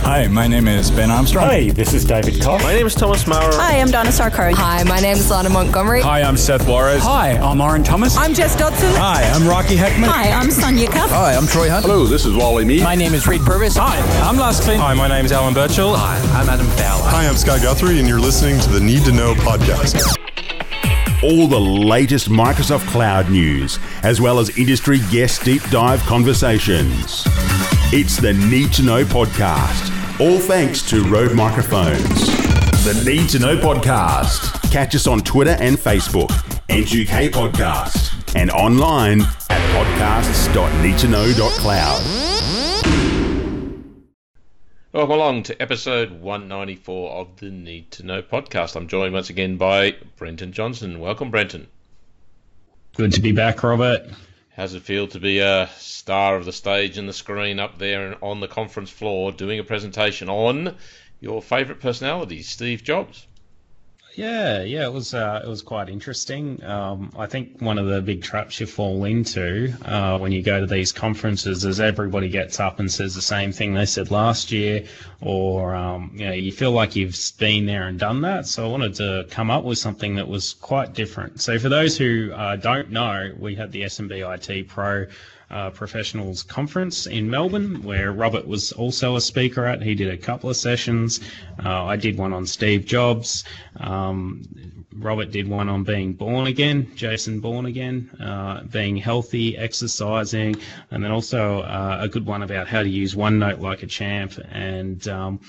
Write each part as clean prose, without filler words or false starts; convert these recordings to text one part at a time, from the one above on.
Hi, my name is Ben Armstrong. Hi, this is David Koch. My name is Thomas Maurer. Hi, I'm Donna Sarkar. Hi, my name is Lana Montgomery. Hi, I'm Seth Juarez. Hi, I'm Oren Thomas. I'm Jess Dodson. Hi, I'm Rocky Heckman. Hi, I'm Sonia Cuff. Hi, I'm Troy Hunt. Hello, this is Wally Mead. My name is Reed Purvis. Hi, I'm Lars Klint. Hi, my name is Alan Birchall. Hi, I'm Adam Fowler. Hi, I'm Scott Guthrie, and you're listening to the Need to Know podcast. All the latest Microsoft Cloud news, as well as industry guest deep dive conversations. It's the Need to Know podcast, all thanks to Rode Microphones. The Need to Know podcast. Catch us on Twitter and Facebook, NGK Podcast, and online at podcasts.needtoknow.cloud. Welcome along to episode 194 of the Need to Know podcast. I'm joined once again by Brenton Johnson. Welcome, Brenton. Good to be back, Robert. How's it feel to be a star of the stage and the screen up there and on the conference floor doing a presentation on your favourite personality, Steve Jobs? Yeah, it was quite interesting. I think one of the big traps you fall into when you go to these conferences is everybody gets up and says the same thing they said last year, or you feel like you've been there and done that. So I wanted to come up with something that was quite different. So for those who don't know, we had the SMB IT Pro Professionals Conference in Melbourne, where Robert was also a speaker at. He did a couple of sessions. I did one on Steve Jobs. Robert did one on being born again, Jason Born Again, being healthy, exercising, and then also a good one about how to use OneNote like a champ. And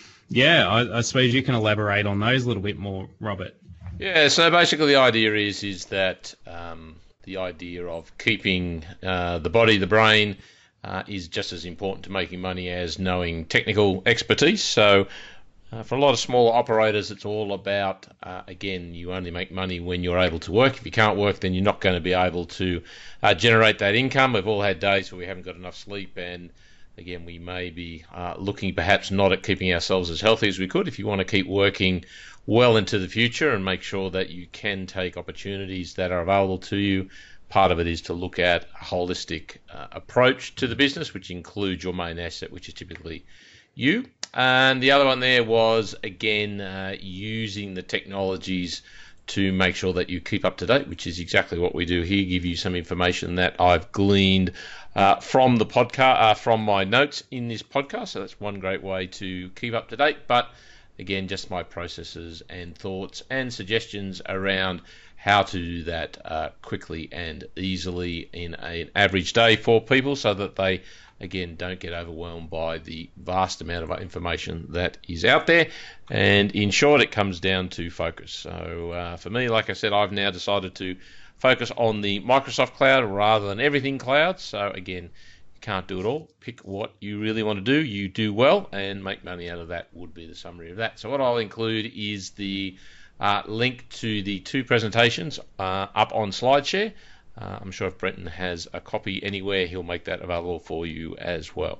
I suppose you can elaborate on those a little bit more, Robert. Yeah, so basically the idea is that the idea of keeping the body, the brain, is just as important to making money as knowing technical expertise. So for a lot of smaller operators, it's all about, again, you only make money when you're able to work. If you can't work, then you're not going to be able to generate that income. We've all had days where we haven't got enough sleep, and again, we may be looking perhaps not at keeping ourselves as healthy as we could. If you want to keep working well into the future and make sure that you can take opportunities that are available to you, part of it is to look at a holistic approach to the business, which includes your main asset, which is typically you. And the other one there was, again, using the technologies to make sure that you keep up to date, which is exactly what we do here, give you some information that I've gleaned from the podcast, from my notes in this podcast. So that's one great way to keep up to date. But again, just my processes and thoughts and suggestions around how to do that quickly and easily in an average day for people, so that they, again, don't get overwhelmed by the vast amount of information that is out there. And in short, it comes down to focus. So for me, like I said, I've now decided to focus on the Microsoft Cloud rather than everything cloud. So again, you can't do it all. Pick what you really want to do, you do well, and make money out of that would be the summary of that. So what I'll include is the link to the two presentations up on SlideShare. I'm sure if Brenton has a copy anywhere, he'll make that available for you as well.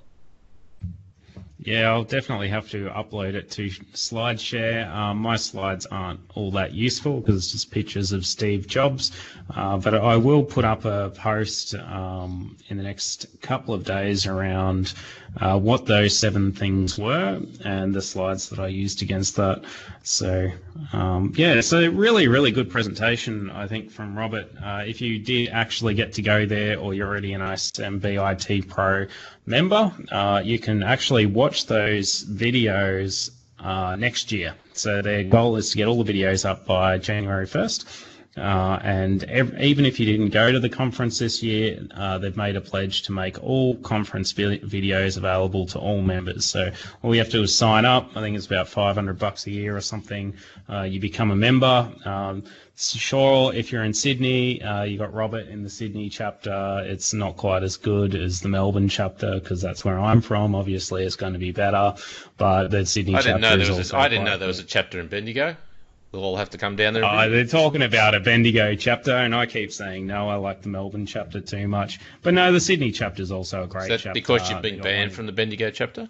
Yeah, I'll definitely have to upload it to SlideShare. My slides aren't all that useful because it's just pictures of Steve Jobs, but I will put up a post in the next couple of days around what those 7 things were and the slides that I used against that. So, so really, really good presentation, I think, from Robert. If you did actually get to go there, or you're already an SMB IT Pro member, you can actually watch those videos next year. So their goal is to get all the videos up by January 1st. Even if you didn't go to the conference this year, they've made a pledge to make all conference videos available to all members. So all you have to do is sign up. I think it's about $500 a year or something. You become a member. Sure, if you're in Sydney, you got Robert in the Sydney chapter. It's not quite as good as the Melbourne chapter because that's where I'm from. Obviously, it's going to be better, but the Sydney chapter is also I didn't know there was a chapter in Bendigo. We'll all have to come down there. They're talking about a Bendigo chapter, and I keep saying no, I like the Melbourne chapter too much. But no, the Sydney chapter is also a great chapter. Is that because you've been banned from the Bendigo chapter?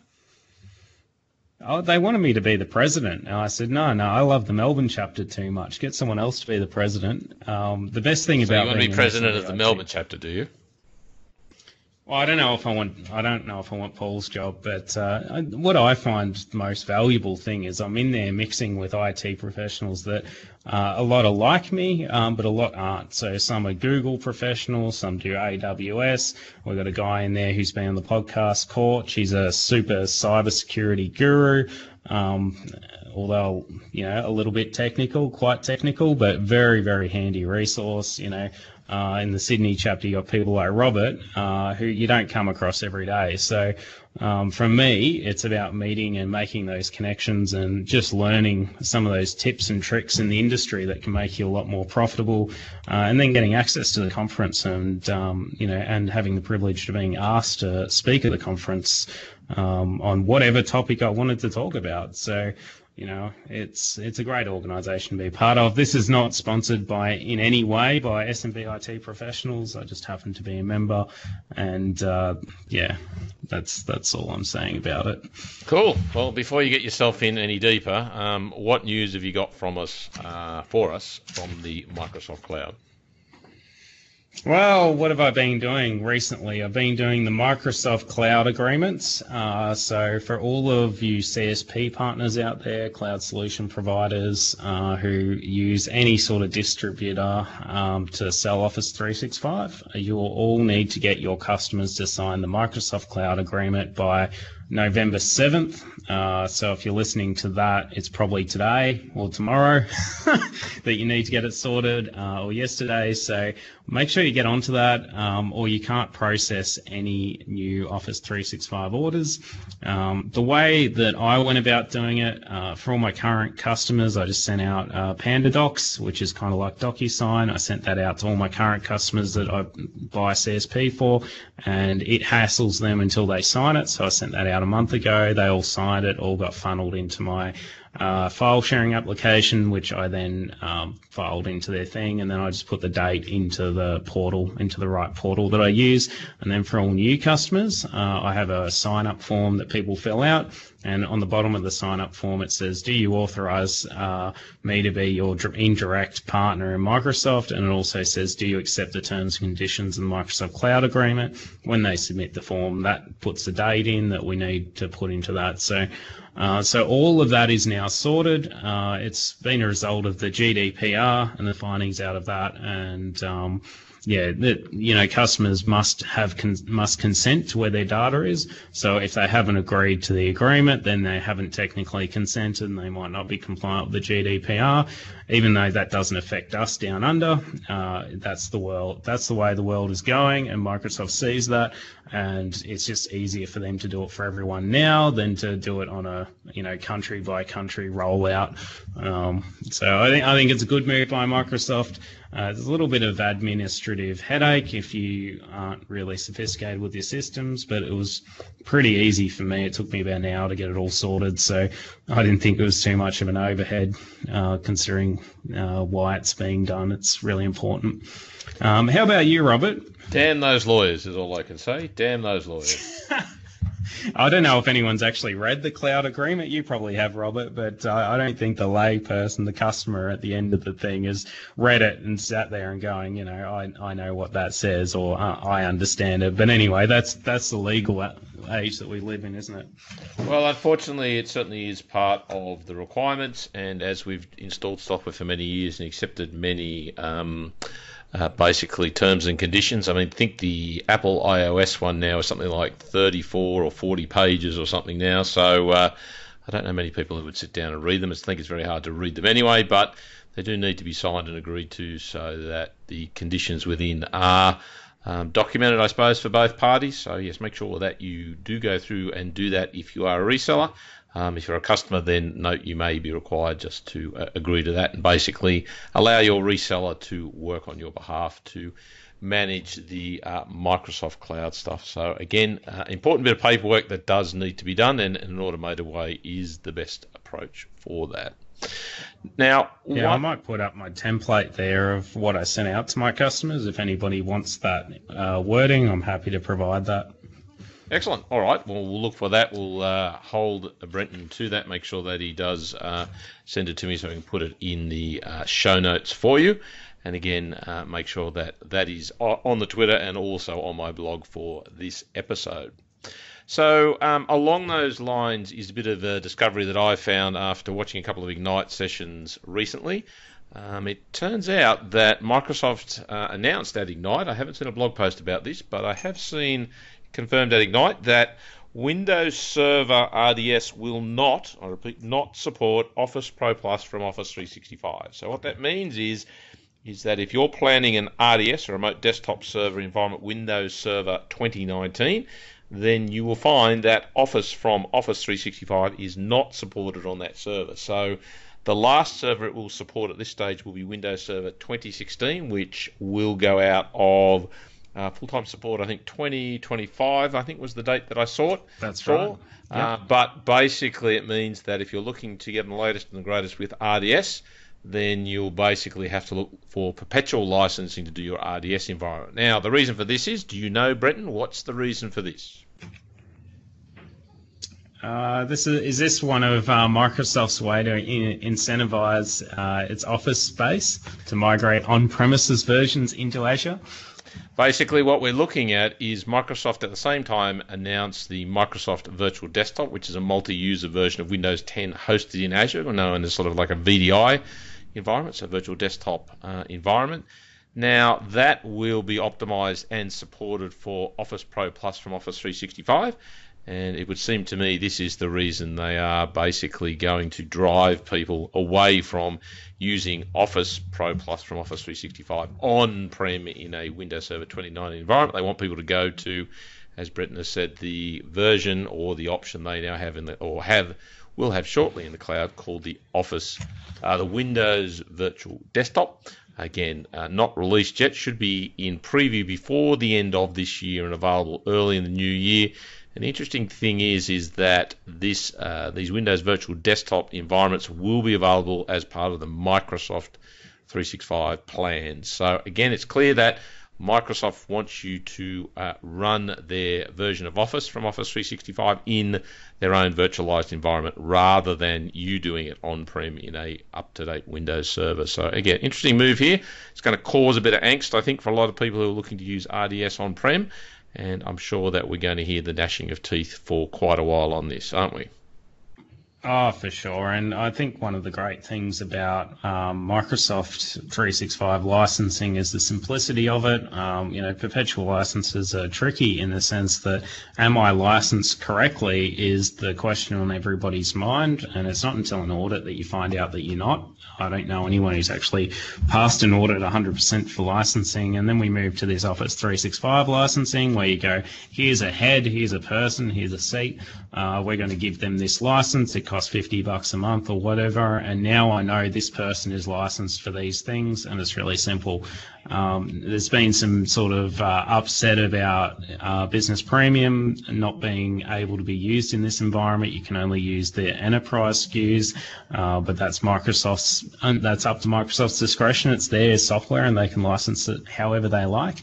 Oh, they wanted me to be the president. And I said, no, I love the Melbourne chapter too much. Get someone else to be the president. The best thing about you want to be president of the Melbourne chapter, do you? Well, I don't know if I want Paul's job, but what I find the most valuable thing is I'm in there mixing with IT professionals that a lot are like me, but a lot aren't. So some are Google professionals, some do AWS. We've got a guy in there who's been on the podcast, Court. He's a super cybersecurity guru. Although, a little bit technical, quite technical, but very, very handy resource, in the Sydney chapter, you got people like Robert, who you don't come across every day. So, from me, it's about meeting and making those connections and just learning some of those tips and tricks in the industry that can make you a lot more profitable, and then getting access to the conference and, and having the privilege of being asked to speak at the conference, on whatever topic I wanted to talk about. So, it's a great organisation to be part of. This is not sponsored in any way by S&P IT professionals. I just happen to be a member, and that's all I'm saying about it. Cool. Well, before you get yourself in any deeper, what news have you got for us from the Microsoft Cloud? Well, what have I been doing recently? I've been doing the Microsoft Cloud agreements. So for all of you CSP partners out there, cloud solution providers who use any sort of distributor to sell Office 365, you will all need to get your customers to sign the Microsoft Cloud agreement by November 7th. So if you're listening to that, it's probably today or tomorrow that you need to get it sorted, or yesterday. So make sure you get onto that, or you can't process any new Office 365 orders. The way that I went about doing it, for all my current customers, I just sent out PandaDocs, which is kind of like DocuSign. I sent that out to all my current customers that I buy CSP for, and it hassles them until they sign it. So I sent that out a month ago. They all signed it, all got funneled into my file sharing application, which I then filed into their thing, and then I just put the date into the portal, into the right portal that I use. And then for all new customers, I have a sign-up form that people fill out, and on the bottom of the sign-up form it says, do you authorize me to be your indirect partner in Microsoft? And it also says, do you accept the terms and conditions in the Microsoft Cloud Agreement? When they submit the form, that puts the date in that we need to put into that. So all of that is now sorted. It's been a result of the GDPR and the findings out of that, and customers must consent to where their data is. So if they haven't agreed to the agreement, then they haven't technically consented, and they might not be compliant with the GDPR. Even though that doesn't affect us down under, that's the way the world is going, and Microsoft sees that, and it's just easier for them to do it for everyone now than to do it on a country by country rollout. So I think it's a good move by Microsoft. There's a little bit of administrative headache if you aren't really sophisticated with your systems, but it was pretty easy for me. It took me about an hour to get it all sorted, so I didn't think it was too much of an overhead, considering why it's being done. It's really important. How about you, Robert? Damn those lawyers is all I can say. Damn those lawyers. I don't know if anyone's actually read the cloud agreement. You probably have, Robert, but I don't think the lay person, the customer at the end of the thing, has read it and sat there and going, I know what that says, or I understand it. But anyway, that's the legal age that we live in, isn't it? Well, unfortunately, it certainly is part of the requirements, and as we've installed software for many years and accepted many basically terms and conditions. I think the Apple iOS one now is something like 34 or 40 pages or something now. So I don't know many people who would sit down and read them. I think it's very hard to read them anyway, but they do need to be signed and agreed to so that the conditions within are documented, I suppose, for both parties. So yes, make sure that you do go through and do that if you are a reseller. If you're a customer, then note you may be required just to agree to that and basically allow your reseller to work on your behalf to manage the Microsoft Cloud stuff. So again, important bit of paperwork that does need to be done, and an automated way is the best approach for that. Now, I might put up my template there of what I sent out to my customers. If anybody wants that wording, I'm happy to provide that. Excellent. All right. Well, we'll look for that. We'll hold Brenton to that. Make sure that he does send it to me so I can put it in the show notes for you. And again, make sure that is on the Twitter and also on my blog for this episode. So along those lines is a bit of a discovery that I found after watching a couple of Ignite sessions recently. It turns out that Microsoft announced at Ignite, I haven't seen a blog post about this, but I have seen confirmed at Ignite that Windows Server RDS will not, I repeat, not support Office Pro Plus from Office 365. So what that means is that if you're planning an RDS, a remote desktop server environment, Windows Server 2019, then you will find that Office from Office 365 is not supported on that server. So the last server it will support at this stage will be Windows Server 2016, which will go out of full-time support, I think 2025, I think was the date that I saw it. That's right. Yep. But basically it means that if you're looking to get the latest and the greatest with RDS, then you'll basically have to look for perpetual licensing to do your RDS environment. Now, the reason for this is, do you know, Brenton, what's the reason for this? Is this one of Microsoft's way to incentivize its Office space to migrate on-premises versions into Azure? Basically, what we're looking at is Microsoft at the same time announced the Microsoft Virtual Desktop, which is a multi-user version of Windows 10 hosted in Azure, known as sort of like a VDI environment, so virtual desktop environment. Now, that will be optimized and supported for Office Pro Plus from Office 365. And it would seem to me this is the reason they are basically going to drive people away from using Office Pro Plus from Office 365 on-prem in a Windows Server 2019 environment. They want people to go to, as Brenton has said, the version or the option they now have will have shortly in the cloud called the the Windows Virtual Desktop. Again, not released yet, should be in preview before the end of this year and available early in the new year. An interesting thing is that these Windows Virtual Desktop environments will be available as part of the Microsoft 365 plans. So again, it's clear that Microsoft wants you to run their version of Office from Office 365 in their own virtualized environment rather than you doing it on-prem in a up-to-date Windows server. So again, interesting move here. It's going to cause a bit of angst, I think, for a lot of people who are looking to use RDS on-prem. And I'm sure that we're going to hear the gnashing of teeth for quite a while on this, aren't we? Oh, for sure. And I think one of the great things about Microsoft 365 licensing is the simplicity of it. Perpetual licenses are tricky in the sense that, am I licensed correctly, is the question on everybody's mind. And it's not until an audit that you find out that you're not. I don't know anyone who's actually passed an audit 100% for licensing. And then we move to this Office 365 licensing where you go, here's a head, here's a person, here's a seat. We're going to give them this license. It costs $50 a month or whatever. And now I know this person is licensed for these things. And it's really simple. There's been some sort of upset about Business Premium not being able to be used in this environment. You can only use the enterprise SKUs, but that's that's up to Microsoft's discretion. It's their software and they can license it however they like.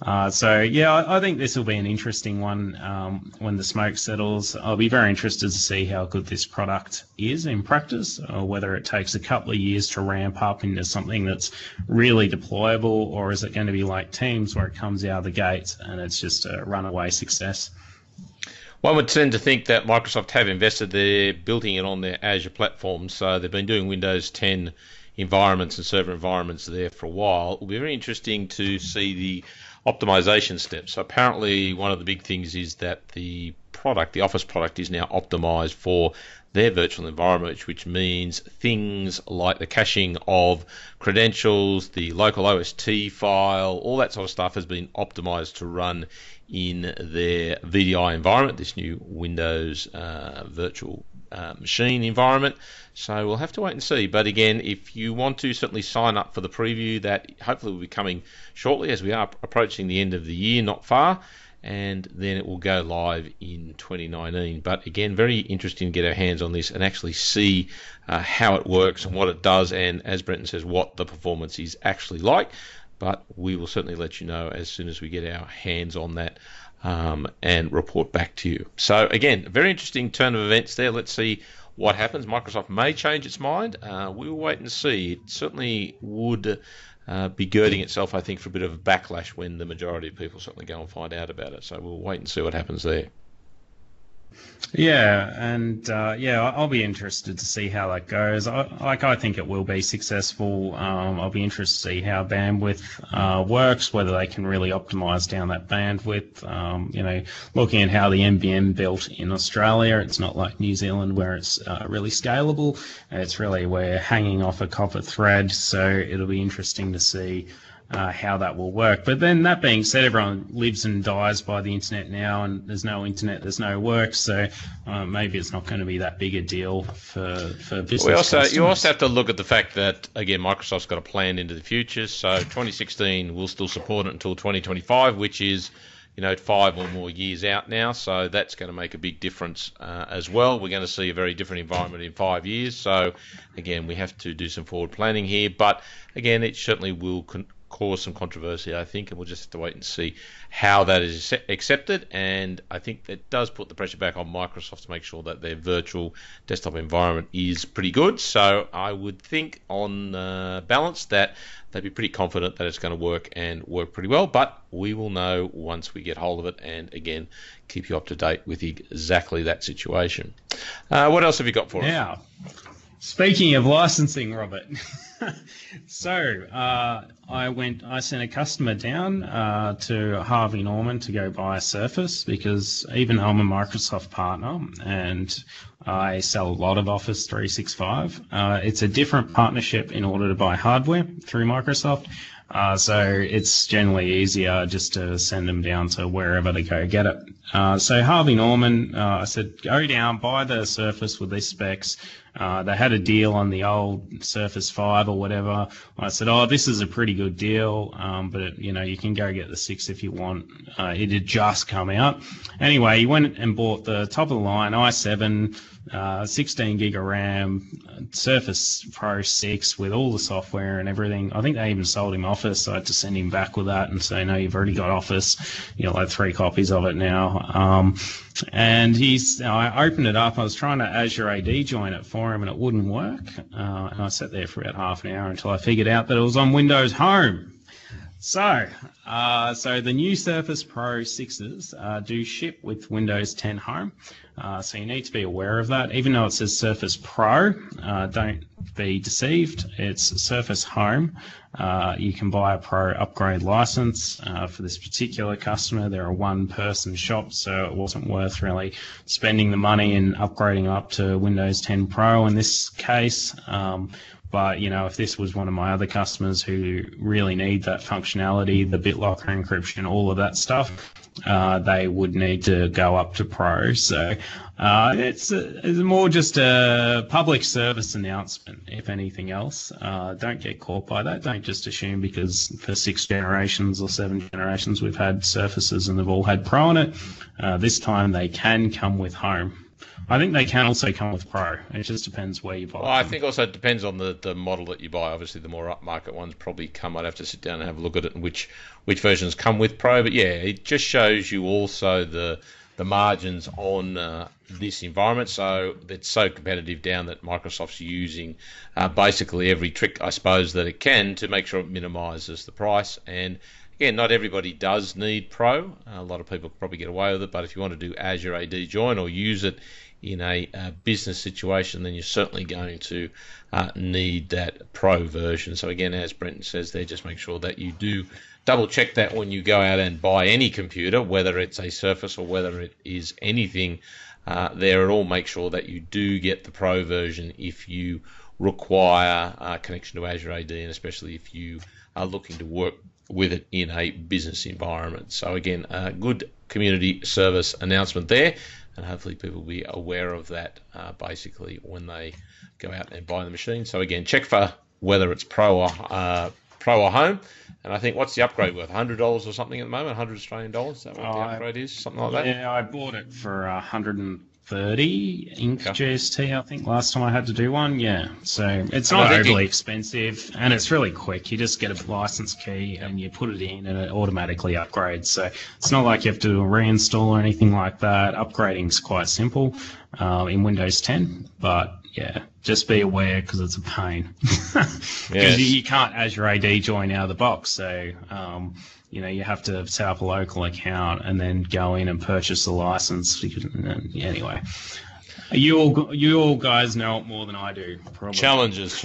I think this will be an interesting one when the smoke settles. I'll be very interested to see how good this product is in practice, or whether it takes a couple of years to ramp up into something that's really deployable, or is it going to be like Teams where it comes out of the gate and it's just a runaway success? One would tend to think that Microsoft have invested there, building it on their Azure platform, so they've been doing Windows 10 environments and server environments there for a while. It will be very interesting to see the optimization steps. So apparently one of the big things is that the Office product is now optimized for their virtual environment, which means things like the caching of credentials, the local OST file, all that sort of stuff has been optimized to run in their VDI environment, this new Windows virtual machine environment. So we'll have to wait and see. But again, if you want to certainly sign up for the preview, that hopefully will be coming shortly as we are approaching the end of the year, not far, and then it will go live in 2019. But again, very interesting to get our hands on this and actually see how it works and what it does, and as Brenton says, what the performance is actually like. But we will certainly let you know as soon as we get our hands on that and report back to you. So again, a very interesting turn of events there. Let's see what happens. Microsoft may change its mind. We will wait and see. It certainly would be girding itself, I think, for a bit of a backlash when the majority of people certainly go and find out about it. So we'll wait and see what happens there. Yeah, and I'll be interested to see how that goes. I think it will be successful. I'll be interested to see how bandwidth works, whether they can really optimise down that bandwidth. Looking at how the NBN built in Australia, it's not like New Zealand where it's really scalable. It's really we're hanging off a copper thread, so it'll be interesting to see how that will work. But then that being said, everyone lives and dies by the internet now, and there's no internet, there's no work, so maybe it's not going to be that big a deal for business. You also have to look at the fact that, again, Microsoft's got a plan into the future, so 2016 will still support it until 2025, which is 5 or more years out now, so that's going to make a big difference as well. We're going to see a very different environment in 5 years, so again, we have to do some forward planning here, but again, it certainly will cause some controversy, I think, and we'll just have to wait and see how that is accepted. And I think that does put the pressure back on Microsoft to make sure that their virtual desktop environment is pretty good. So I would think on balance that they'd be pretty confident that it's going to work and work pretty well, but we will know once we get hold of it, and again, keep you up to date with exactly that situation. What else have you got for us? Yeah. Speaking of licensing, Robert, so I sent a customer down to Harvey Norman to go buy a Surface, because even though I'm a Microsoft partner and I sell a lot of Office 365, it's a different partnership in order to buy hardware through Microsoft. So it's generally easier just to send them down to wherever to go get it. So Harvey Norman, I said, go down, buy the Surface with these specs. They had a deal on the old Surface 5 or whatever. I said, this is a pretty good deal, but you can go get the 6 if you want. It had just come out. Anyway, he went and bought the top of the line i7, 16 gig of RAM, Surface Pro 6 with all the software and everything. I think they even sold him Office, so I had to send him back with that and say, no, you've already got Office. You'll have 3 copies of it now. And I opened it up. I was trying to Azure AD join it for him, and it wouldn't work. And I sat there for about half an hour until I figured out that it was on Windows Home. So the new Surface Pro 6s do ship with Windows 10 Home. So you need to be aware of that. Even though it says Surface Pro, don't be deceived. It's Surface Home. You can buy a Pro upgrade license. For this particular customer, they're a one-person shop, so it wasn't worth really spending the money and upgrading up to Windows 10 Pro in this case. But, if this was one of my other customers who really need that functionality, the BitLocker encryption, all of that stuff, they would need to go up to Pro. So it's more just a public service announcement, if anything else. Don't get caught by that. Don't just assume because for 6 generations or 7 generations we've had Surfaces and they've all had Pro on it. This time they can come with Home. I think they can also come with Pro. It just depends where you buy them. I think also it depends on the model that you buy. Obviously, the more upmarket ones probably come. I'd have to sit down and have a look at it and which versions come with Pro. But yeah, it just shows you also the margins on this environment. So it's so competitive down that Microsoft's using basically every trick, I suppose, that it can to make sure it minimises the price. And again, not everybody does need Pro. A lot of people probably get away with it. But if you want to do Azure AD join or use it in a business situation, then you're certainly going to need that Pro version. So again, as Brenton says there, just make sure that you do double check that when you go out and buy any computer, whether it's a Surface or whether it is anything there at all. Make sure that you do get the Pro version if you require a connection to Azure AD, and especially if you are looking to work with it in a business environment. So again, a good community service announcement there, and hopefully people will be aware of that basically when they go out and buy the machine. So again, check for whether it's Pro or Home. And I think, what's the upgrade worth? $100 or something at the moment? $100 Australian dollars? Is that what the upgrade is? Something like that? Yeah, I bought it for $100 30 Ink GST, I think, last time I had to do one. Yeah, so it's not I think overly expensive, and it's really quick. You just get a license key and you put it in, and it automatically upgrades. So it's not like you have to do a reinstall or anything like that. Upgrading's quite simple in Windows 10, but yeah, just be aware because it's a pain. Because you can't Azure AD join out of the box, so you have to set up a local account and then go in and purchase the license. Anyway, you all guys know it more than I do, probably. Challenges.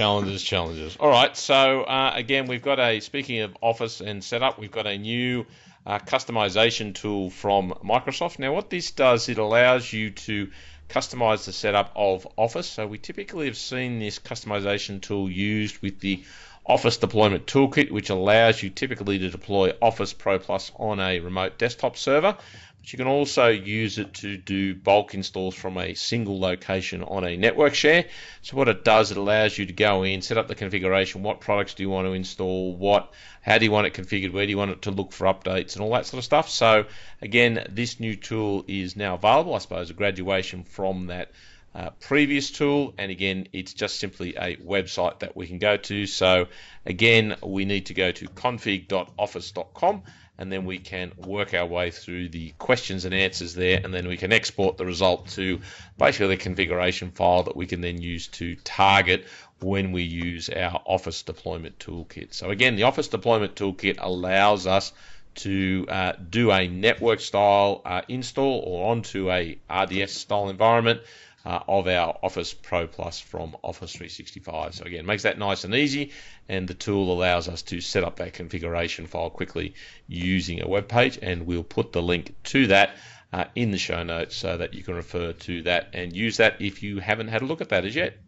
All right, so again, we've got speaking of Office and setup, we've got a new customization tool from Microsoft. Now, what this does, it allows you to customize the setup of Office. So we typically have seen this customization tool used with the Office Deployment Toolkit, which allows you typically to deploy Office Pro Plus on a remote desktop server. But you can also use it to do bulk installs from a single location on a network share. So what it does, it allows you to go in, set up the configuration, what products do you want to install, how do you want it configured, where do you want it to look for updates and all that sort of stuff. So again, this new tool is now available, I suppose a graduation from that previous tool, and again, it's just simply a website that we can go to. So again, we need to go to config.office.com, and then we can work our way through the questions and answers there, and then we can export the result to basically the configuration file that we can then use to target when we use our Office Deployment Toolkit. So again, the Office Deployment Toolkit allows us to do a network style install or onto a RDS style environment of our Office Pro Plus from Office 365. So again, makes that nice and easy, and the tool allows us to set up that configuration file quickly using a web page, and we'll put the link to that in the show notes so that you can refer to that and use that if you haven't had a look at that as yet.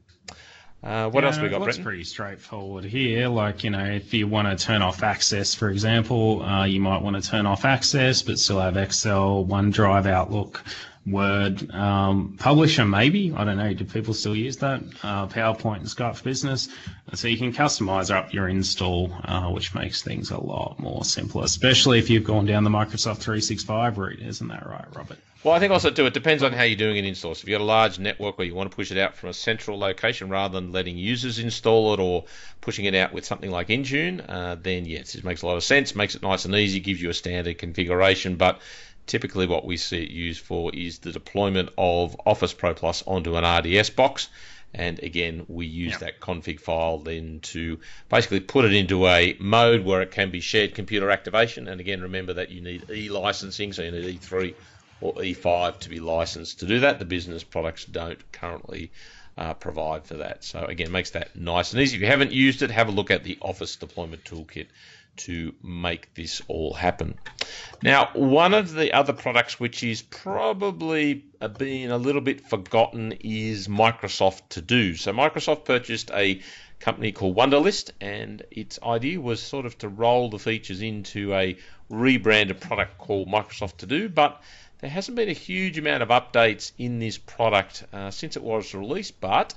What else we got, Brenton? It's pretty straightforward here. Like, if you want to turn off Access, for example, you might want to turn off Access but still have Excel, OneDrive, Outlook, Word, Publisher maybe. I don't know. Do people still use that? PowerPoint and Skype for Business. So you can customize up your install, which makes things a lot more simpler, especially if you've gone down the Microsoft 365 route. Isn't that right, Robert? Well, I think also too, it depends on how you're doing an install. So if you've got a large network where you want to push it out from a central location rather than letting users install it or pushing it out with something like Intune, then yes, it makes a lot of sense, makes it nice and easy, gives you a standard configuration. But typically what we see it used for is the deployment of Office Pro Plus onto an RDS box. And again, we use that config file then to basically put it into a mode where it can be shared computer activation. And again, remember that you need e-licensing, so you need E3 or E5 to be licensed to do that. The business products don't currently provide for that. So again, makes that nice and easy. If you haven't used it, have a look at the Office Deployment Toolkit to make this all happen. Now, one of the other products which is probably being a little bit forgotten is Microsoft To Do. So Microsoft purchased a company called Wunderlist, and its idea was sort of to roll the features into a rebranded product called Microsoft To Do, but there hasn't been a huge amount of updates in this product since it was released, but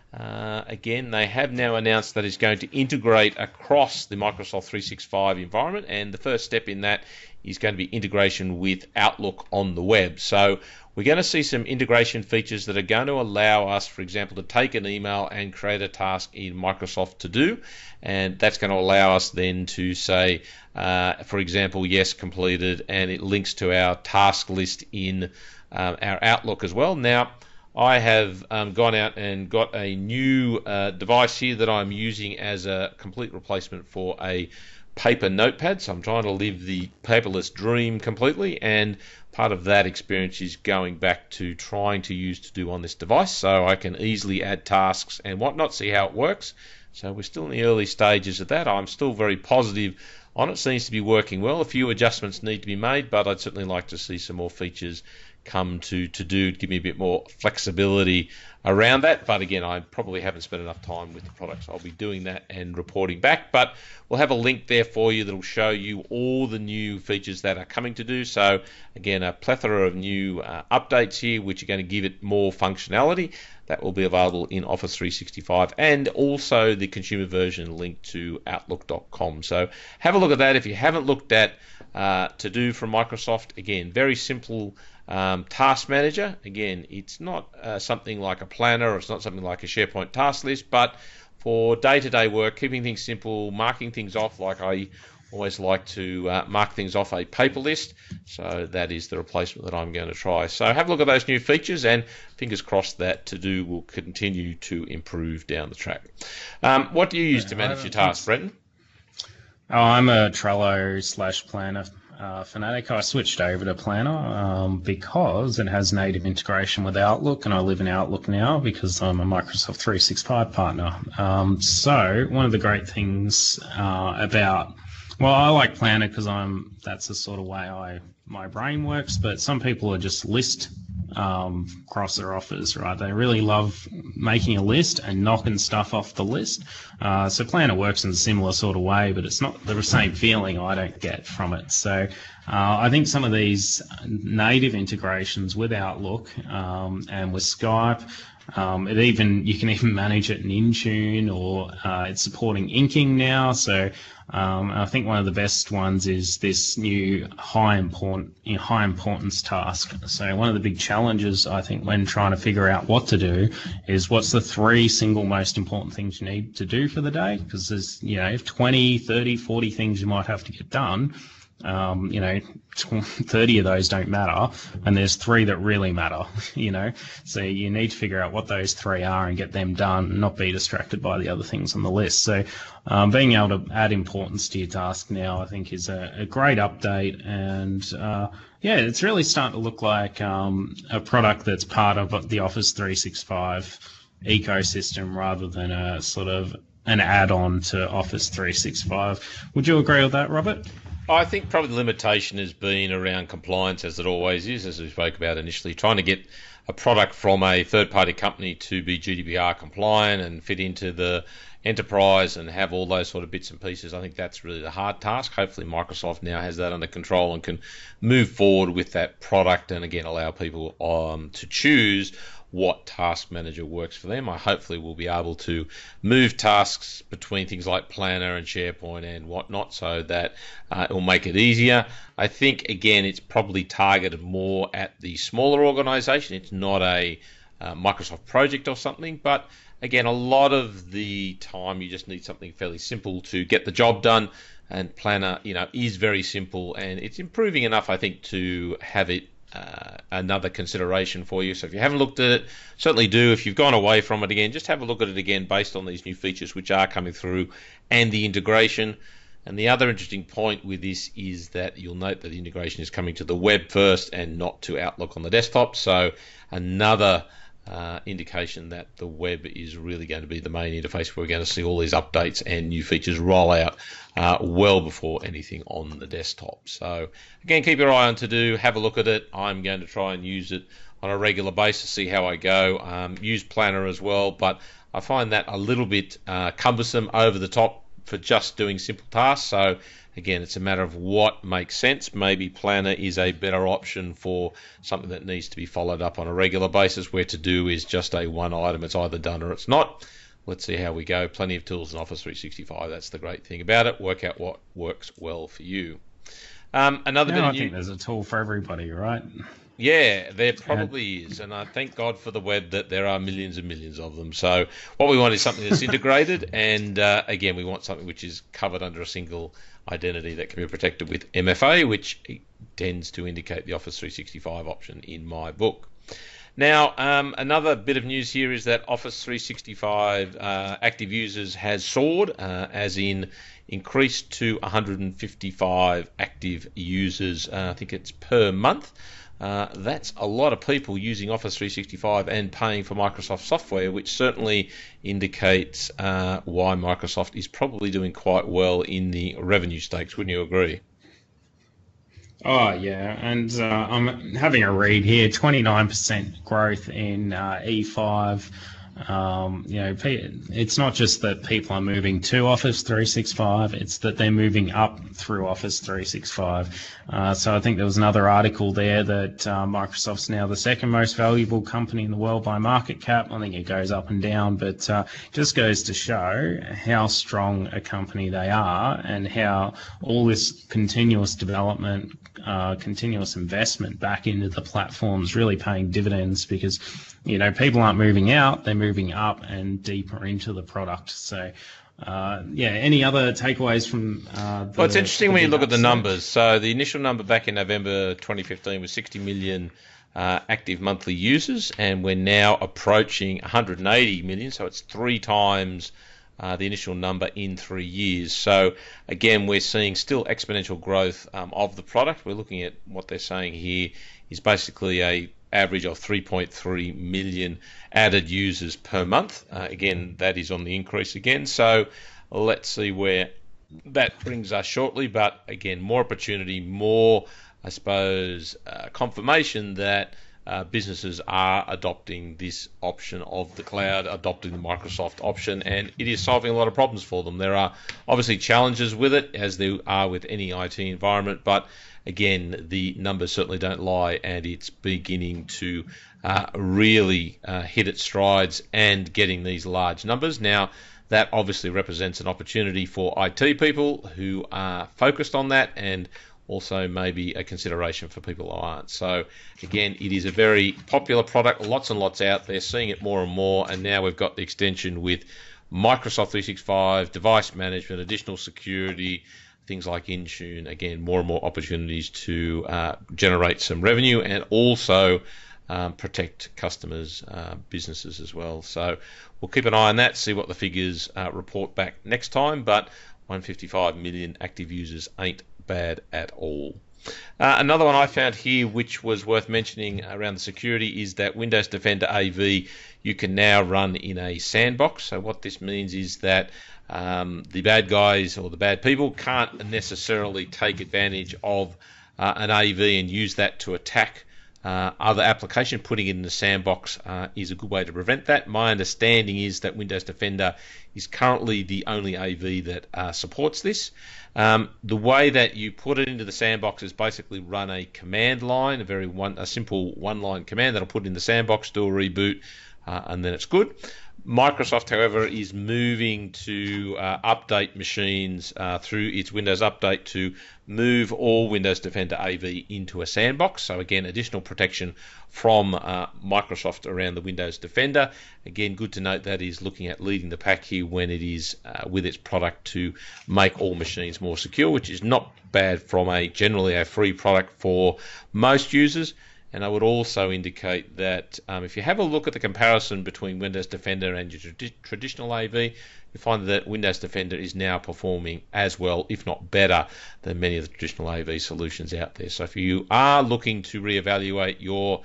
again, they have now announced that it's going to integrate across the Microsoft 365 environment, and the first step in that is going to be integration with Outlook on the web. So we're going to see some integration features that are going to allow us, for example, to take an email and create a task in Microsoft To Do, and that's going to allow us then to say, for example, yes, completed, and it links to our task list in our Outlook as well. Now, I have gone out and got a new device here that I'm using as a complete replacement for a paper notepad. So I'm trying to live the paperless dream completely, and part of that experience is going back to trying to use To Do on this device so I can easily add tasks and whatnot, see how it works. So we're still in the early stages of that. I'm still very positive on it. Seems to be working well. A few adjustments need to be made, but I'd certainly like to see some more features come to Do, give me a bit more flexibility around that. But again, I probably haven't spent enough time with the products. I'll be doing that and reporting back, but we'll have a link there for you that'll show you all the new features that are coming to Do. So again, a plethora of new updates here which are going to give it more functionality. That will be available in Office 365, and also the consumer version linked to Outlook.com. So have a look at that if you haven't looked at To Do from Microsoft. Again, very simple Task Manager, again, it's not something like a planner, or it's not something like a SharePoint task list, but for day-to-day work, keeping things simple, marking things off, like I always like to mark things off a paper list. So that is the replacement that I'm going to try. So have a look at those new features, and fingers crossed that To-Do will continue to improve down the track. What do you use to manage your tasks, Brenton? Oh, I'm a Trello/Planner fanatic. I switched over to Planner because it has native integration with Outlook, and I live in Outlook now because I'm a Microsoft 365 partner. So one of the great things I like Planner because that's the sort of way my brain works, but some people are just list crosser offers, right? They really love making a list and knocking stuff off the list. So Planner works in a similar sort of way, but it's not the same feeling I don't get from it. So I think some of these native integrations with Outlook and with Skype, you can even manage it in Intune, or it's supporting inking now. So I think one of the best ones is this new high importance task. So one of the big challenges, I think, when trying to figure out what to do is what's the 3 single most important things you need to do for the day, because there's 20, 30, 40 things you might have to get done. 30 of those don't matter, and there's 3 that really matter, so you need to figure out what those 3 are and get them done and not be distracted by the other things on the list. So being able to add importance to your task now, I think, is a great update, and it's really starting to look like a product that's part of the Office 365 ecosystem rather than a sort of an add-on to Office 365. Would you agree with that, Robert? I think probably the limitation has been around compliance, as it always is, as we spoke about initially, trying to get a product from a third-party company to be GDPR compliant and fit into the enterprise and have all those sort of bits and pieces. I think that's really the hard task. Hopefully Microsoft now has that under control and can move forward with that product and, again, allow people to choose what task manager works for them. I hopefully will be able to move tasks between things like Planner and SharePoint and whatnot, so that it will make it easier. I think, again, it's probably targeted more at the smaller organization. It's not a Microsoft project or something, but again, a lot of the time you just need something fairly simple to get the job done, and Planner, is very simple, and it's improving enough, I think, to have it another consideration for you. So if you haven't looked at it, certainly do. If you've gone away from it, again, just have a look at it again based on these new features which are coming through and the integration. And the other interesting point with this is that you'll note that the integration is coming to the web first and not to Outlook on the desktop. So another indication that the web is really going to be the main interface where we're going to see all these updates and new features roll out well before anything on the desktop. So again, keep your eye on To-Do, have a look at it. I'm going to try and use it on a regular basis, see how I go. Use Planner as well, but I find that a little bit cumbersome, over the top for just doing simple tasks. So again, it's a matter of what makes sense. Maybe Planner is a better option for something that needs to be followed up on a regular basis, where To-Do is just a one item. It's either done or it's not. Let's see how we go. Plenty of tools in Office 365. That's the great thing about it. Work out what works well for you. I think there's a tool for everybody, right? Yeah, there probably is, and I thank God for the web that there are millions and millions of them. So what we want is something that's integrated, and again, we want something which is covered under a single identity that can be protected with MFA, which tends to indicate the Office 365 option in my book. Now, another bit of news here is that Office 365 active users has soared, as in increased to 155 active users. I think it's per month. That's a lot of people using Office 365 and paying for Microsoft software, which certainly indicates why Microsoft is probably doing quite well in the revenue stakes. Wouldn't you agree? Oh, yeah, and I'm having a read here, 29% growth in E5 It's not just that people are moving to Office 365, it's that they're moving up through Office 365. So I think there was another article there that Microsoft's now the second most valuable company in the world by market cap. I think it goes up and down, but just goes to show how strong a company they are and how all this continuous development, continuous investment back into the platform is really paying dividends, because people aren't moving out, they're moving up and deeper into the product. So any other takeaways from well, it's interesting when you look at the numbers. So the initial number back in November 2015 was 60 million active monthly users, and we're now approaching 180 million, so it's 3 times the initial number in 3 years. So again, we're seeing still exponential growth of the product. We're looking at what they're saying here is basically a average of 3.3 million added users per month. Again, that is on the increase again. So let's see where that brings us shortly. But again, more opportunity, more, I suppose, confirmation that businesses are adopting this option of the cloud, adopting the Microsoft option, and it is solving a lot of problems for them. There are obviously challenges with it, as there are with any IT environment, but again, the numbers certainly don't lie, and it's beginning to really hit its strides and getting these large numbers. Now, that obviously represents an opportunity for IT people who are focused on that, and also maybe a consideration for people who aren't. So again, it is a very popular product, lots and lots out there, seeing it more and more, and now we've got the extension with Microsoft 365, device management, additional security, things like Intune. Again, more and more opportunities to generate some revenue and also protect customers' businesses as well. So we'll keep an eye on that, see what the figures report back next time, but 155 million active users ain't bad at all. Another one I found here which was worth mentioning around the security is that Windows Defender AV you can now run in a sandbox. So what this means is that the bad guys or the bad people can't necessarily take advantage of an AV and use that to attack other application. Putting it in the sandbox is a good way to prevent that. My understanding is that Windows Defender is currently the only AV that supports this. The way that you put it into the sandbox is basically run a command line, a simple one-line command that'll put it in the sandbox, do a reboot, and then it's good. Microsoft, however, is moving to update machines through its Windows Update to move all Windows Defender AV into a sandbox. So again, additional protection from Microsoft around the Windows Defender. Again, good to note that is looking at leading the pack here when it is with its product to make all machines more secure, which is not bad from generally a free product for most users. And I would also indicate that if you have a look at the comparison between Windows Defender and your traditional AV, you find that Windows Defender is now performing as well, if not better, than many of the traditional AV solutions out there. So if you are looking to reevaluate your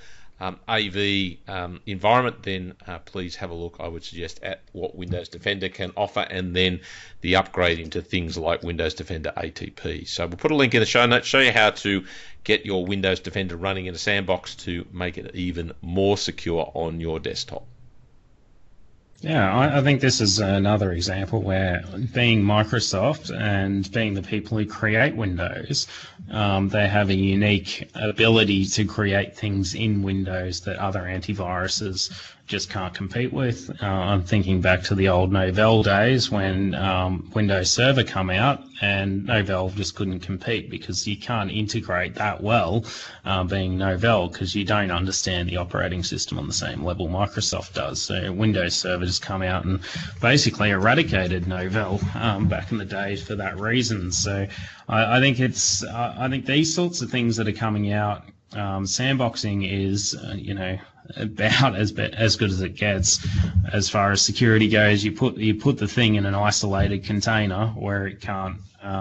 AV environment, then please have a look, I would suggest, at what Windows Defender can offer, and then the upgrade into things like Windows Defender ATP. So we'll put a link in the show notes, show you how to get your Windows Defender running in a sandbox to make it even more secure on your desktop. Yeah, I think this is another example where, being Microsoft and being the people who create Windows, they have a unique ability to create things in Windows that other antiviruses just can't compete with. I'm thinking back to the old Novell days when Windows Server come out, and Novell just couldn't compete because you can't integrate that well, being Novell, because you don't understand the operating system on the same level Microsoft does. So Windows Server just come out and basically eradicated Novell back in the day for that reason. So I think these sorts of things that are coming out, sandboxing is about as good as it gets as far as security goes. You put the thing in an isolated container where it can't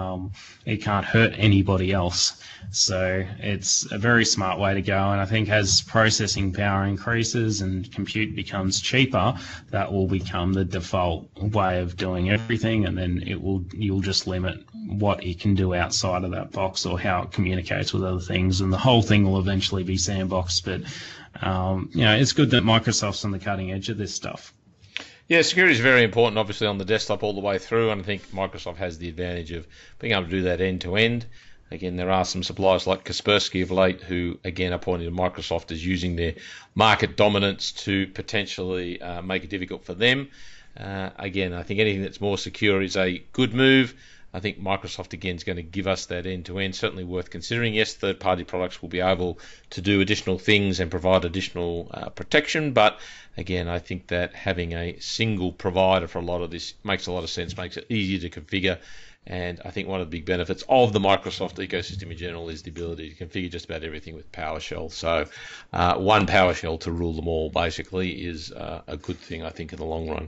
hurt anybody else. So it's a very smart way to go, and I think as processing power increases and compute becomes cheaper, that will become the default way of doing everything, and then you'll just limit what it can do outside of that box or how it communicates with other things, and the whole thing will eventually be sandboxed. But it's good that Microsoft's on the cutting edge of this stuff. Yeah, security is very important, obviously, on the desktop all the way through, and I think Microsoft has the advantage of being able to do that end-to-end. Again, there are some suppliers like Kaspersky of late who, again, are pointing to Microsoft as using their market dominance to potentially make it difficult for them. Again, I think anything that's more secure is a good move. I think Microsoft, again, is going to give us that end-to-end, certainly worth considering. Yes, third-party products will be able to do additional things and provide additional protection, but again, I think that having a single provider for a lot of this makes a lot of sense, makes it easier to configure, and I think one of the big benefits of the Microsoft ecosystem in general is the ability to configure just about everything with PowerShell. So one PowerShell to rule them all, basically, is a good thing, I think, in the long run.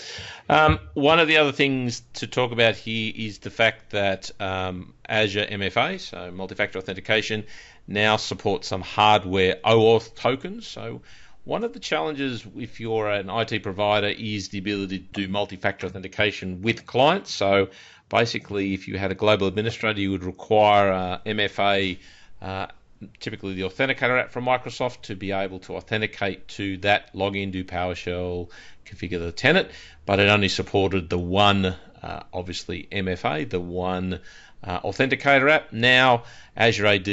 One of the other things to talk about here is the fact that Azure MFA, so multi-factor authentication, now supports some hardware OAuth tokens. So one of the challenges if you're an IT provider is the ability to do multi-factor authentication with clients. So basically, if you had a global administrator, you would require MFA, typically the Authenticator app from Microsoft, to be able to authenticate to that, log in, do PowerShell, configure the tenant, but it only supported the one, obviously MFA, the one Authenticator app. Now Azure AD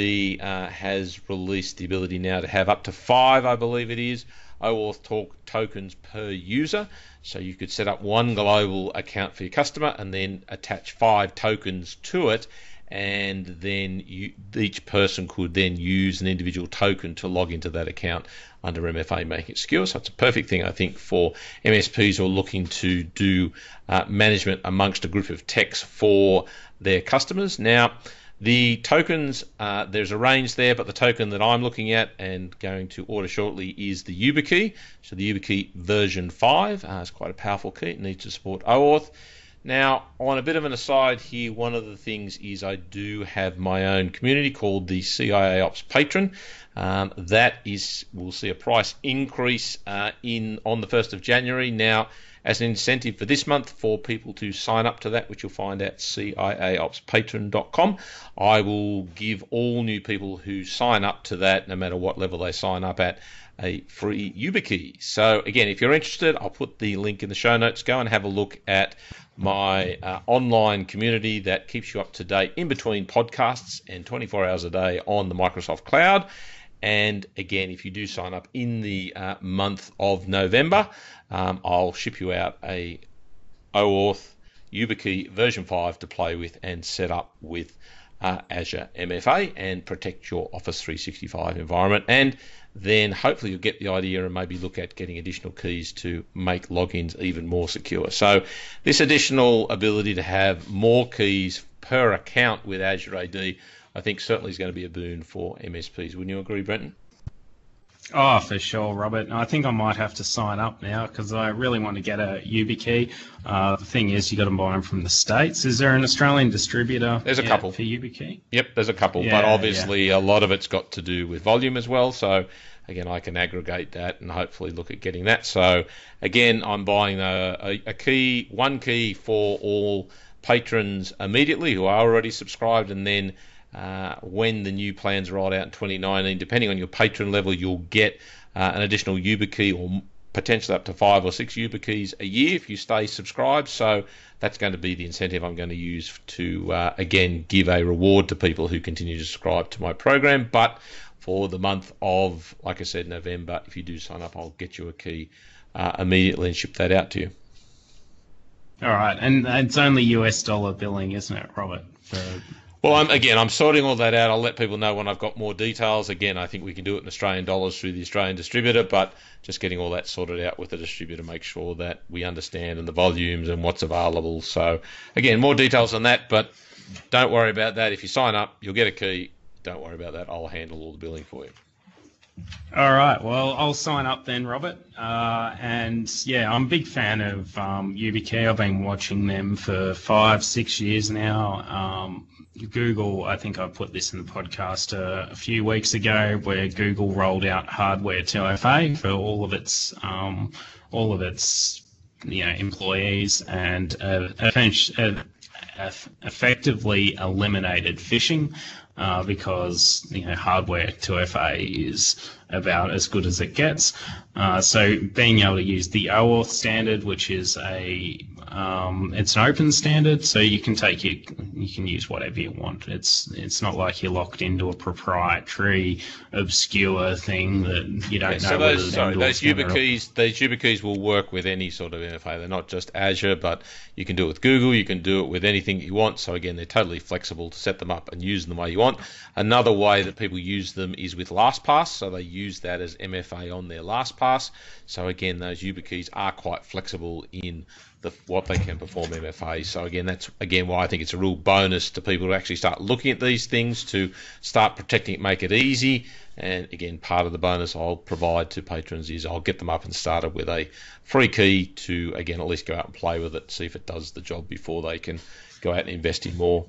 has released the ability now to have up to 5, I believe it is, OAuth tokens per user. So you could set up one global account for your customer and then attach 5 tokens to it, and then each person could then use an individual token to log into that account under MFA, making it secure. So it's a perfect thing, I think, for MSPs who are looking to do management amongst a group of techs for their customers. Now, the tokens, there's a range there, but the token that I'm looking at and going to order shortly is the YubiKey. So the YubiKey version 5 is quite a powerful key. It needs to support OAuth. Now, on a bit of an aside here, one of the things is I do have my own community called the CIA Ops Patron. That will see a price increase on the 1st of January. Now, as an incentive for this month for people to sign up to that, which you'll find at ciaopspatron.com, I will give all new people who sign up to that, no matter what level they sign up at, a free YubiKey. So again, if you're interested, I'll put the link in the show notes. Go and have a look at my online community that keeps you up to date in between podcasts and 24 hours a day on the Microsoft Cloud. And again, if you do sign up in the month of November, I'll ship you out a OAuth YubiKey version 5 to play with and set up with Azure MFA and protect your Office 365 environment. And then hopefully you'll get the idea and maybe look at getting additional keys to make logins even more secure. So this additional ability to have more keys per account with Azure AD, I think certainly is going to be a boon for MSPs. Wouldn't you agree, Brenton? Oh, for sure, Robert. I think I might have to sign up now because I really want to get a YubiKey. The thing is, you got to buy them from the States. Is there an Australian distributor? There's a couple for YubiKey. Yep, there's a couple, but obviously a lot of it's got to do with volume as well. So again, I can aggregate that and hopefully look at getting that. So again, I'm buying one key for all patrons immediately who are already subscribed, and then when the new plans roll out in 2019, depending on your patron level, you'll get an additional YubiKey or potentially up to 5 or 6 YubiKeys a year if you stay subscribed. So that's going to be the incentive I'm going to use to, again, give a reward to people who continue to subscribe to my program. But for the month of, like I said, November, if you do sign up, I'll get you a key immediately and ship that out to you. All right, and it's only US dollar billing, isn't it, Robert? Well, I'm sorting all that out. I'll let people know when I've got more details. Again, I think we can do it in Australian dollars through the Australian distributor, but just getting all that sorted out with the distributor, make sure that we understand and the volumes and what's available. So, again, more details on that, but don't worry about that. If you sign up, you'll get a key. Don't worry about that. I'll handle all the billing for you. All right. Well, I'll sign up then, Robert. And yeah, I'm a big fan of YubiKey. I've been watching them for 5-6 years now. Google, I think I put this in the podcast a few weeks ago, where Google rolled out hardware 2FA for all of its employees, and effectively eliminated phishing. because hardware 2FA is about as good as it gets. So being able to use the OAuth standard, which is it's an open standard, so you can use whatever you want. It's not like you're locked into a proprietary, obscure thing that you don't know. So those YubiKeys will work with any sort of MFA. They're not just Azure, but you can do it with Google. You can do it with anything you want. So again, they're totally flexible to set them up and use them the way you want. Another way that people use them is with LastPass. So they use that as MFA on their LastPass. So again, those YubiKeys are quite flexible in what they can perform MFA. So again, that's why I think it's a real bonus to people to actually start looking at these things, to start protecting it, make it easy. And again, part of the bonus I'll provide to patrons is I'll get them up and started with a free key to, again, at least go out and play with it, see if it does the job before they can go out and invest in more.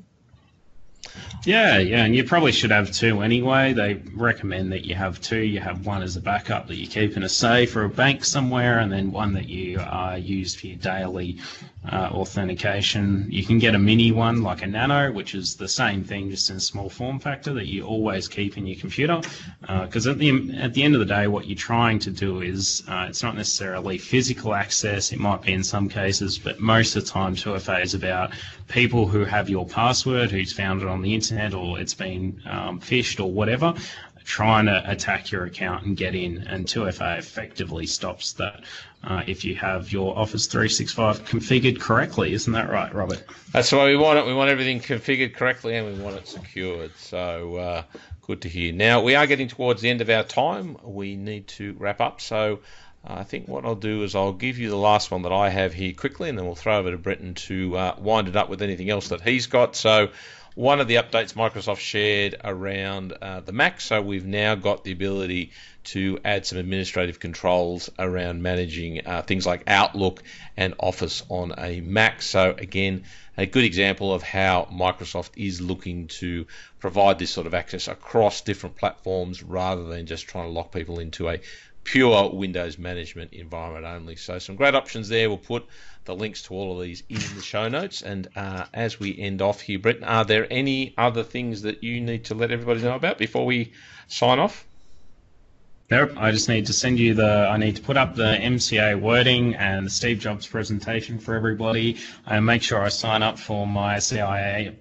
Yeah, and you probably should have two anyway. They recommend that you have two. You have one as a backup that you keep in a safe or a bank somewhere, and then one that you use for your daily authentication. You can get a mini one like a Nano, which is the same thing, just in a small form factor that you always keep in your computer. Because at the end of the day, what you're trying to do is it's not necessarily physical access. It might be in some cases, but most of the time 2FA is about people who have your password, who's found it on the internet, or it's been phished or whatever, trying to attack your account and get in, and 2FA effectively stops that if you have your Office 365 configured correctly. Isn't that right, Robert? That's the way we want it. We want everything configured correctly and we want it secured. So good to hear. Now, we are getting towards the end of our time. We need to wrap up. So I think what I'll do is I'll give you the last one that I have here quickly, and then we'll throw over to Brenton to wind it up with anything else that he's got. So one of the updates Microsoft shared around the Mac, so we've now got the ability to add some administrative controls around managing things like Outlook and Office on a Mac. So again, a good example of how Microsoft is looking to provide this sort of access across different platforms rather than just trying to lock people into a pure Windows management environment only. So some great options there. We'll put the links to all of these in the show notes. And as we end off here, Brenton, are there any other things that you need to let everybody know about before we sign off? Nope, I just need to send you I need to put up the MCA wording and the Steve Jobs presentation for everybody, and make sure I sign up for my CIA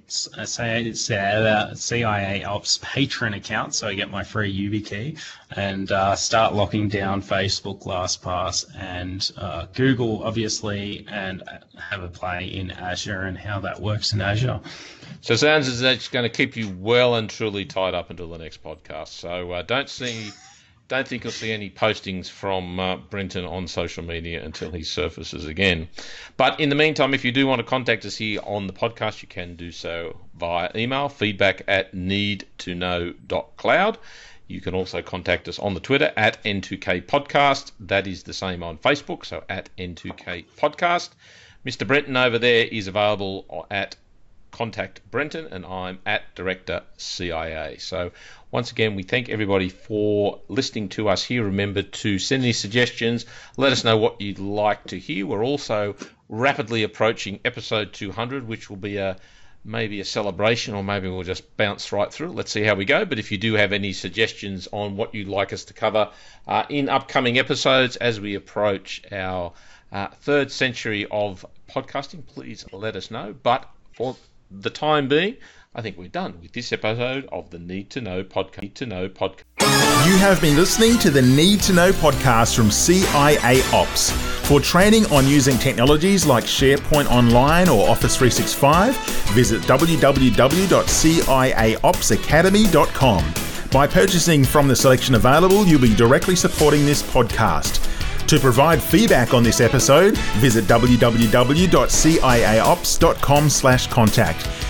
Ops patron account so I get my free YubiKey, and start locking down Facebook, LastPass, and Google, obviously, and have a play in Azure and how that works in Azure. So it sounds as though it's going to keep you well and truly tied up until the next podcast. So don't think you'll see any postings from Brenton on social media until he surfaces again. But in the meantime, if you do want to contact us here on the podcast, you can do so via email, feedback@needtoknow.cloud. You can also contact us on the Twitter @N2K Podcast. That is the same on Facebook, so @N2K Podcast. Mr. Brenton over there is available at Contact Brenton, and I'm @Director CIA. So once again, we thank everybody for listening to us here. Remember to send any suggestions. Let us know what you'd like to hear. We're also rapidly approaching episode 200, which will be maybe a celebration, or maybe we'll just bounce right through. Let's see how we go. But if you do have any suggestions on what you'd like us to cover in upcoming episodes as we approach our third century of podcasting, please let us know. But for the time being, I think we're done with this episode of the Need to Know Podcast. You have been listening to the Need to Know podcast from CIA Ops. For training on using technologies like SharePoint Online or Office 365, visit www.ciaopsacademy.com. By purchasing from the selection available, you'll be directly supporting this podcast. To provide feedback on this episode, visit www.ciaops.com/contact.